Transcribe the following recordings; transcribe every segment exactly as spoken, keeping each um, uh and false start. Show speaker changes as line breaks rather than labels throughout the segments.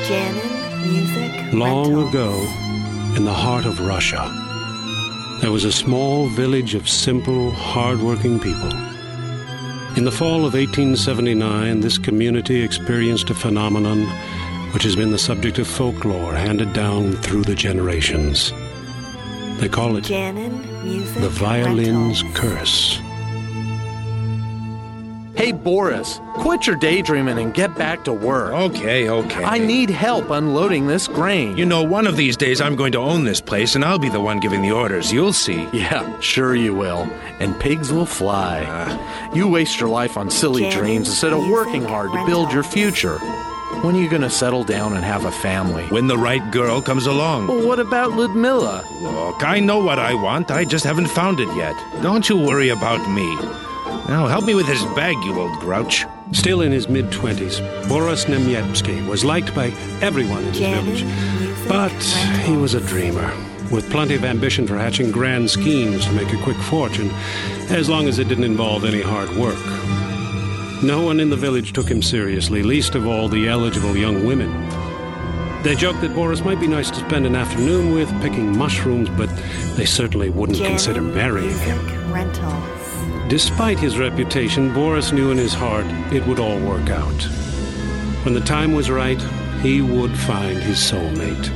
Janin Music
Long
Rentals.
ago, in the heart of Russia, there was a small village of simple, hard-working people. In the fall of eighteen seventy-nine, this community experienced a phenomenon which has been the subject of folklore handed down through the generations. They call it
Janin Music
the violin's
Rentals.
curse.
Hey, Boris, quit your daydreaming and get back to work.
Okay, okay.
I need help unloading this grain.
You know, one of these days I'm going to own this place, and I'll be the one giving the orders. You'll see.
Yeah, sure you will. And pigs will fly.
Uh,
you waste your life on silly
Janet
dreams instead of working
Music
hard to build your
Rentals.
future. When are you going to settle down and have a family?
when the right girl comes along.
Well, what about Ludmilla?
Look, I know what I want. I just haven't found it yet. Don't you worry about me. Now, help me with this bag, you old grouch.
Still in his mid-twenties, Boris Nemyevsky was liked by everyone in his
Janin
village.
Music
But
Rentals.
he was a dreamer, with plenty of ambition for hatching grand schemes to make a quick fortune, as long as it didn't involve any hard work. No one in the village took him seriously, least of all the eligible young women. They joked that Boris might be nice to spend an afternoon with, picking mushrooms, but they certainly wouldn't
Janin
consider marrying him.
Music Rentals.
Despite his reputation, Boris knew in his heart it would all work out. When the time was right, he would find his soulmate.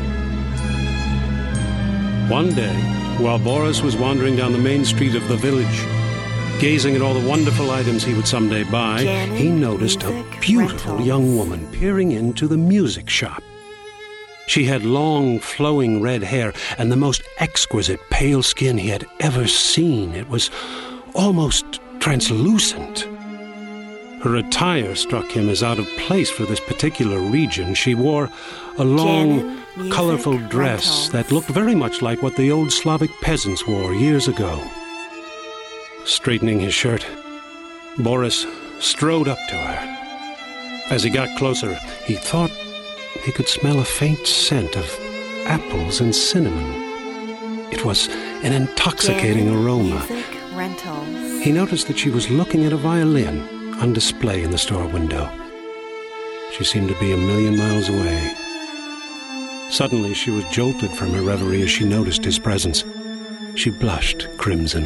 One day, while Boris was wandering down the main street of the village, gazing at all the wonderful items he would someday buy,
Janin
he noticed a
Music
beautiful
Rentals.
young woman peering into the music shop. She had long, flowing red hair and the most exquisite pale skin he had ever seen. It was almost translucent. Her attire struck him as out of place for this particular region. She wore a long,
Janin Music
colorful dress
Rentals.
that looked very much like what the old Slavic peasants wore years ago. Straightening his shirt, Boris strode up to her. As he got closer, he thought he could smell a faint scent of apples and cinnamon. It was an intoxicating
Janin
aroma.
Music Rentals.
He noticed that she was looking at a violin on display in the store window. She seemed to be a million miles away. Suddenly, she was jolted from her reverie as she noticed his presence. She blushed crimson.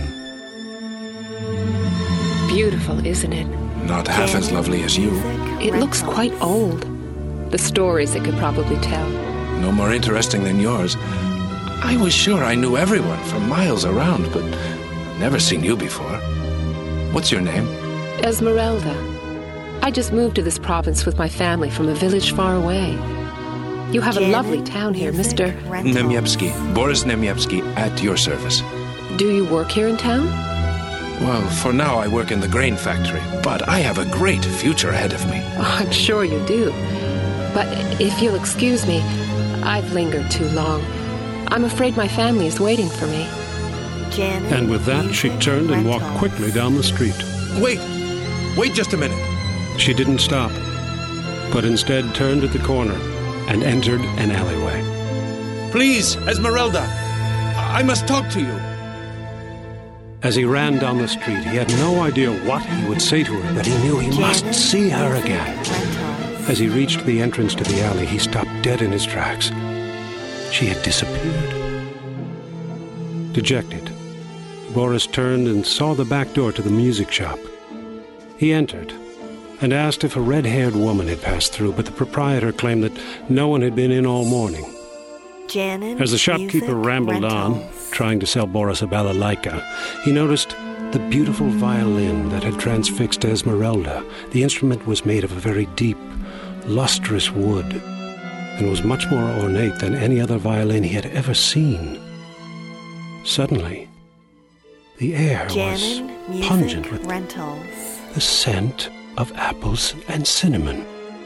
Beautiful, isn't it?
Not half as lovely as you.
It looks quite old. The stories it could probably tell.
No more interesting than yours. I was sure I knew everyone for miles around, but never seen you before. What's your name?
Esmeralda. I just moved to this province with my family from a village far away. You have a
Janin
lovely town here,
Music
Mister
Rentals.
Nemyevsky. Boris Nemyevsky, at your service.
Do you work here in town?
Well, for now I work in the grain factory, but I have a great future ahead of me.
Oh, I'm sure you do. But if you'll excuse me, I've lingered too long. I'm afraid my family is waiting for me.
Janin
And with that, she
Music
turned and walked
Rentals.
quickly down the street.
Wait! Wait just a minute.
She didn't stop, but instead turned at the corner and entered an alleyway.
Please, Esmeralda! I must talk to you.
As he ran down the street, he had no idea what he would say to her, but he knew he must
Janin
see her
Music
again.
Rentals.
As he reached the entrance to the alley, he stopped dead in his tracks. She had disappeared. Dejected, Boris turned and saw the back door to the music shop. He entered and asked if a red-haired woman had passed through, but the proprietor claimed that no one had been in all morning.
Janin
As the shopkeeper
Music
rambled on,
Rentals.
trying to sell Boris a balalaika, he noticed the beautiful violin that had transfixed Esmeralda. The instrument was made of a very deep, lustrous wood, and was much more ornate than any other violin he had ever seen. Suddenly, the air
Janin
was
Music
pungent with
Rentals.
the scent of apples and cinnamon.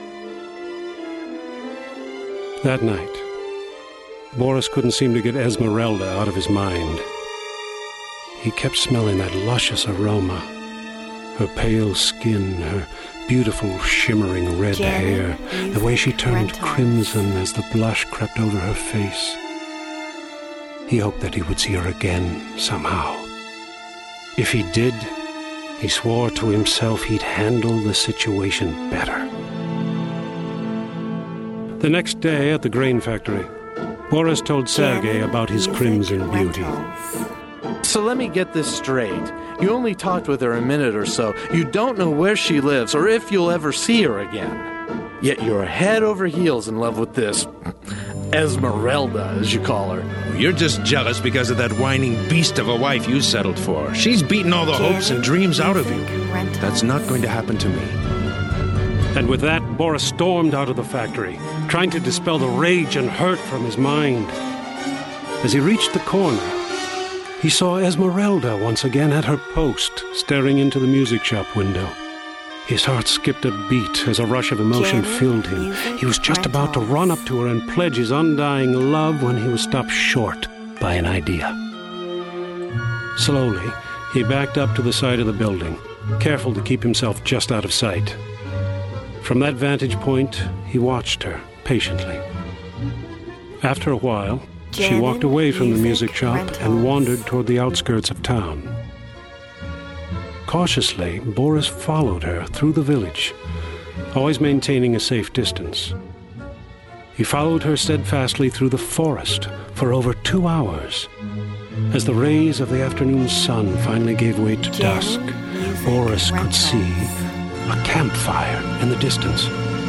That night, Boris couldn't seem to get Esmeralda out of his mind. He kept smelling that luscious aroma, her pale skin, her beautiful shimmering red
Janin
hair, the way she
Music
turned
Rentals.
crimson as the blush crept over her face. He hoped that he would see her again somehow. If he did, he swore to himself he'd handle the situation better. The next day at the grain factory, Boris told Sergei about his crimson beauty.
So let me get this straight. You only talked with her a minute or so. You don't know where she lives or if you'll ever see her again. Yet you're head over heels in love with this Esmeralda, as you call her.
You're just jealous because of that whining beast of a wife you settled for. She's beaten all the hopes and dreams out of you. That's not going to happen to me.
And with that, Boris stormed out of the factory, trying to dispel the rage and hurt from his mind. As he reached the corner, he saw Esmeralda once again at her post, staring into the music shop window. His heart skipped a beat as a rush of emotion
Janet,
filled him.
music,
He was just about to
rentals.
run up to her and pledge his undying love when he was stopped short by an idea. Slowly, he backed up to the side of the building, careful to keep himself just out of sight. From that vantage point, he watched her patiently. After a while, she
Janet,
walked away from the
music,
music shop
rentals.
and wandered toward the outskirts of town. Cautiously, Boris followed her through the village, always maintaining a safe distance. He followed her steadfastly through the forest for over two hours. As the rays of the afternoon sun finally gave way to
Janet,
dusk,
music,
Boris could
rentals.
see a campfire in the distance.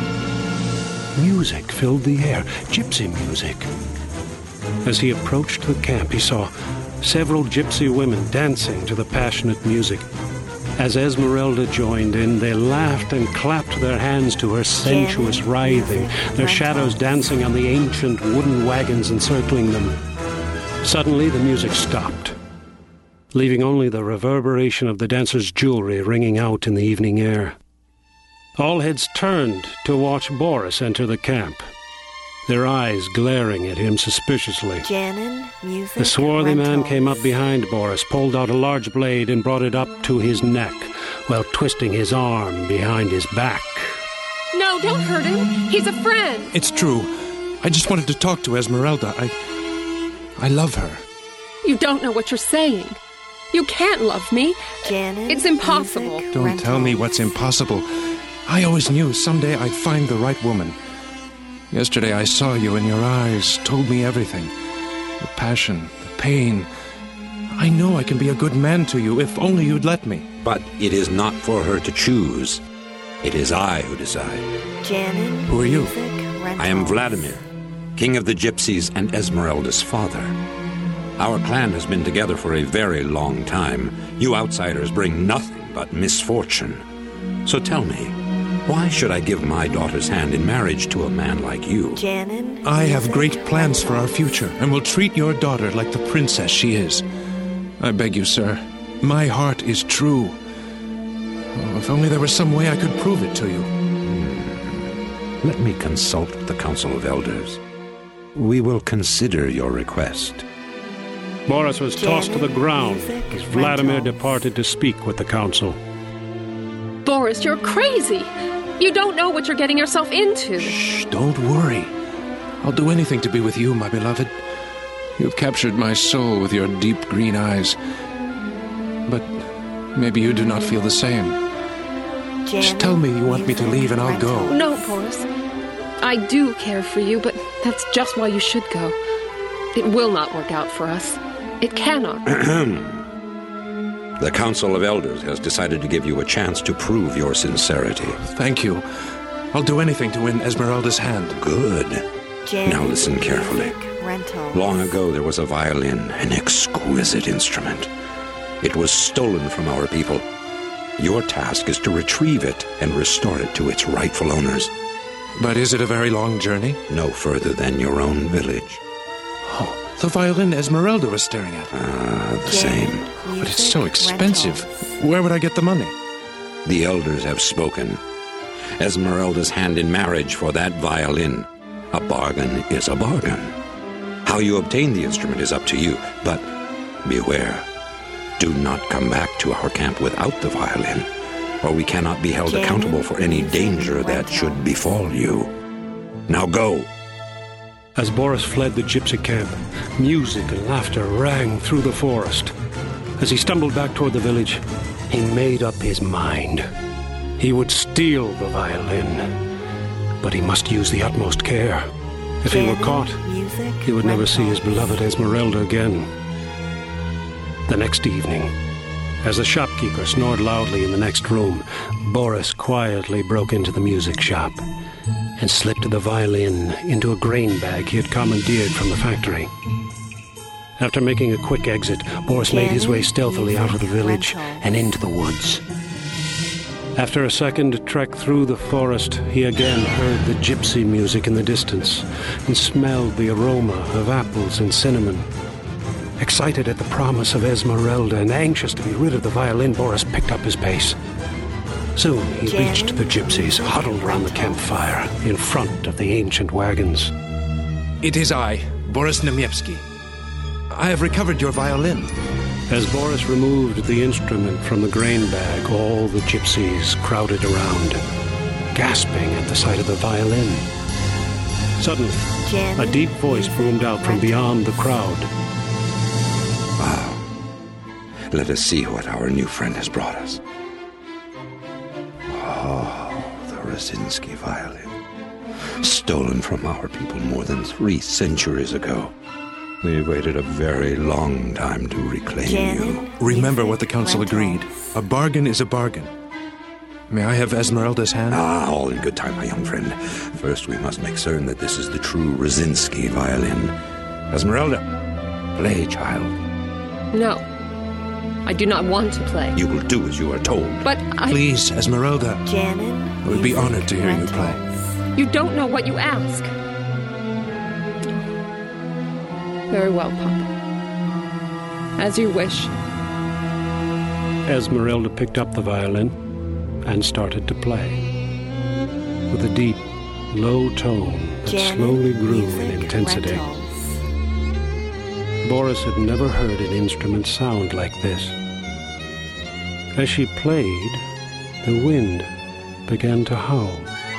Music filled the air, gypsy music. As he approached the camp, he saw several gypsy women dancing to the passionate music. As Esmeralda joined in, they laughed and clapped their hands to her sensuous
Janet,
writhing,
music,
their shadows
rentals.
dancing on the ancient wooden wagons encircling them. Suddenly, the music stopped, leaving only the reverberation of the dancers' jewelry ringing out in the evening air. All heads turned to watch Boris enter the camp, their eyes glaring at him suspiciously.
Janet, music,
The swarthy man
rentals.
came up behind Boris, pulled out a large blade, and brought it up to his neck, while twisting his arm behind his back.
No, don't hurt him. He's a friend.
It's true. I just wanted to talk to Esmeralda. I... I love her.
You don't know what you're saying. You can't love me.
Janet,
It's impossible.
music,
Don't tell me what's
rentals.
impossible. I always knew someday I'd find the right woman. Yesterday I saw you and your eyes told me everything. The passion, the pain. I know I can be a good man to you if only you'd let me.
But it is not for her to choose. It is I who decide.
Janet,
Who are you?
music,
I am
rentals.
Vladimir, king of the Gypsies and Esmeralda's father. Our clan has been together for a very long time. You outsiders bring nothing but misfortune. So tell me, why should I give my daughter's hand in marriage to a man like you?
Janet,
I have
music,
great plans for our
rentals.
future and will treat your daughter like the princess she is. I beg you, sir. My heart is true. Oh, if only there was some way I could prove it to you.
Let me consult with the Council of Elders. We will consider your request.
Boris was tossed to the
Janet,
ground
music,
as Vladimir
rentals.
departed to speak with the council.
Boris, you're crazy. You don't know what you're getting yourself into.
Shh, don't worry. I'll do anything to be with you, my beloved. You've captured my soul with your deep green eyes. But maybe you do not feel the same.
Janet,
Just tell me you want me to
music,
leave and I'll go.
rentals.
No, Boris. I do care for you, but that's just why you should go. It will not work out for us. It cannot.
The Council of Elders has decided to give you a chance to prove your sincerity.
Thank you. I'll do anything to win Esmeralda's hand.
Good.
Janet,
Now listen carefully.
music, rentals.
Long ago, there was a violin, an exquisite instrument. It was stolen from our people. Your task is to retrieve it and restore it to its rightful owners,
But is it a very long journey?
no further than your own village.
Oh, the violin Esmeralda was staring at.
Ah, the
Janet,
same.
But it's
music,
so expensive.
rentals.
Where would I get the money?
The elders have spoken. Esmeralda's hand in marriage for that violin. A bargain is a bargain. How you obtain the instrument is up to you, but beware. Do not come back to our camp without the violin, or we cannot be held
Janet,
accountable for any
music,
danger that
rentals.
should befall you. Now go.
As Boris fled the gypsy camp, music and laughter rang through the forest. As he stumbled back toward the village, he made up his mind. He would steal the violin. But he must use the utmost care. If he were caught,
Music
he would never see his
rentals.
beloved Esmeralda again. The next evening, as the shopkeeper snored loudly in the next room, Boris quietly broke into the music shop and slipped the violin into a grain bag he had commandeered from the factory. After making a quick exit, Boris made his way stealthily out of the village and into the woods. After a second trek through the forest, he again heard the gypsy music in the distance and smelled the aroma of apples and cinnamon. Excited at the promise of Esmeralda and anxious to be rid of the violin, Boris picked up his pace. Soon he reached the gypsies, huddled round the campfire in front of the ancient wagons.
It is I, Boris Nemyevsky. I have recovered your violin.
As Boris removed the instrument from the grain bag, all the gypsies crowded around, gasping at the sight of the violin. Suddenly, a deep voice boomed out from beyond the crowd.
Wow. Let us see what our new friend has brought us. Oh, the Rosinski violin. Stolen from our people more than three centuries ago. We waited a very long time to reclaim you.
Remember what the council agreed. A bargain is a bargain. May I have Esmeralda's hand?
Ah, all in good time, my young friend. First, we must make certain that this is the true Rosinski violin. Esmeralda, play, child.
No. I do not want to play.
You will do as you are told.
But I...
Please, Esmeralda.
Janet,
I would be honored to hear you play.
You don't know what you ask. Very well, Papa. As you wish.
Esmeralda picked up the violin and started to play, with a deep, low tone that slowly grew in intensity. Boris had never heard an instrument sound like this. As she played, the wind began to howl.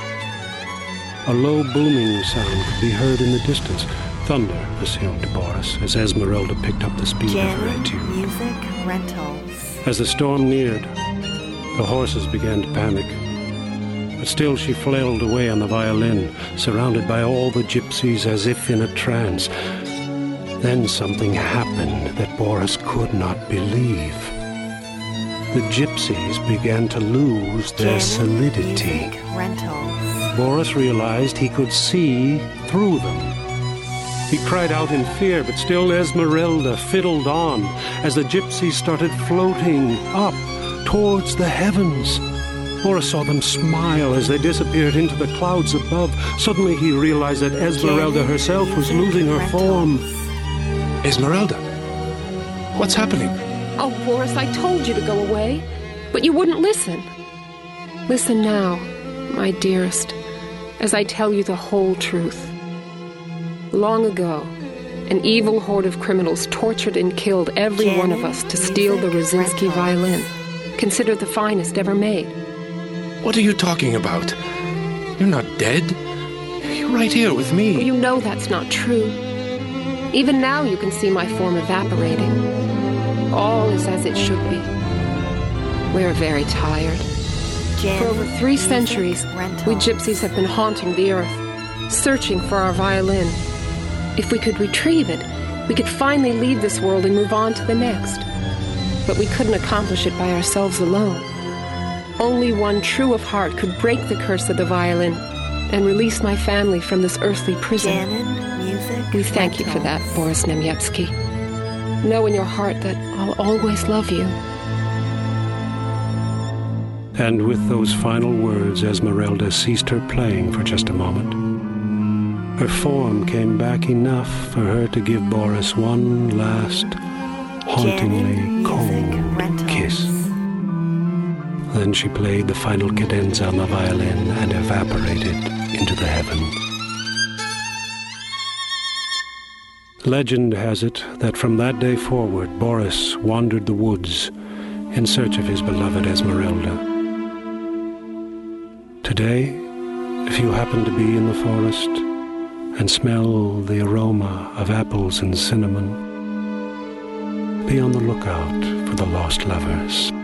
A low booming sound could be heard in the distance. Thunder, assumed Boris, as Esmeralda picked up the speed of her etude.
Music rentals.
As the storm neared, the horses began to panic. But still she flailed away on the violin, surrounded by all the gypsies as if in a trance. Then something happened that Boris could not believe. The gypsies began to lose their solidity.
Music rentals.
Boris realized he could see through them. He cried out in fear, but still Esmeralda fiddled on as the gypsies started floating up towards the heavens. Boris saw them smile as they disappeared into the clouds above. Suddenly he realized that Esmeralda herself was losing her form.
Esmeralda, what's happening?
Oh, Boris, I told you to go away, but you wouldn't listen. Listen now, my dearest, as I tell you the whole truth. Long ago, an evil horde of criminals tortured and killed every
Janet,
one of us to steal the Rosinski violin, considered the finest ever made.
What are you talking about? You're not dead. You're right here with me.
You know that's not true. Even now you can see my form evaporating. All is as it should be. We're very tired. For over three centuries, we gypsies have been haunting the earth, searching for our violin. If we could retrieve it, we could finally leave this world and move on to the next. But we couldn't accomplish it by ourselves alone. Only one true of heart could break the curse of the violin and release my family from this earthly prison.
Janet, music
We thank you for that, Boris Nemyevsky. Know in your heart that I'll always love you.
And with those final words, Esmeralda ceased her playing for just a moment. Her form came back enough for her to give Boris one last, hauntingly cold kiss. Then she played the final cadenza on the violin and evaporated into the heavens. Legend has it that from that day forward, Boris wandered the woods in search of his beloved Esmeralda. Today, if you happen to be in the forest and smell the aroma of apples and cinnamon, be on the lookout for the lost lovers.